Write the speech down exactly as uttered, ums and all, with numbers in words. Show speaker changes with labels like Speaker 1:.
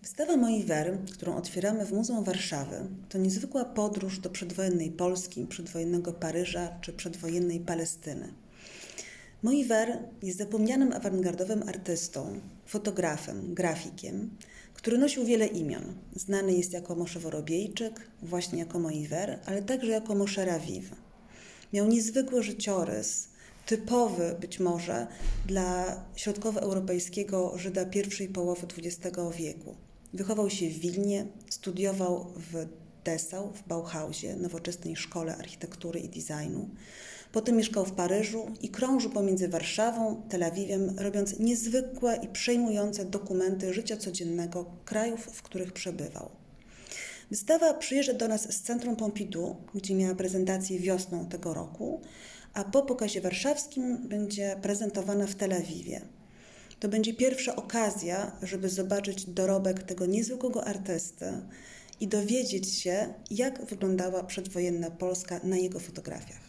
Speaker 1: Wystawa Moi Ver, którą otwieramy w Muzeum Warszawy, to niezwykła podróż do przedwojennej Polski, przedwojennego Paryża czy przedwojennej Palestyny. Moi Ver jest zapomnianym awangardowym artystą, fotografem, grafikiem, który nosił wiele imion. Znany jest jako Moshe Worobiejczyk, właśnie jako Moi Ver, ale także jako Moshe Raviv. Miał niezwykły życiorys, typowy być może dla środkowoeuropejskiego Żyda pierwszej połowy dwudziestego wieku. Wychował się w Wilnie, studiował w Dessau, w Bauhausie, nowoczesnej szkole architektury i designu. Potem mieszkał w Paryżu i krążył pomiędzy Warszawą, Tel Awiwem, robiąc niezwykłe i przejmujące dokumenty życia codziennego krajów, w których przebywał. Wystawa przyjeżdża do nas z Centrum Pompidou, gdzie miała prezentację wiosną tego roku, a po pokazie warszawskim będzie prezentowana w Tel Awiwie. To będzie pierwsza okazja, żeby zobaczyć dorobek tego niezwykłego artysty i dowiedzieć się, jak wyglądała przedwojenna Polska na jego fotografiach.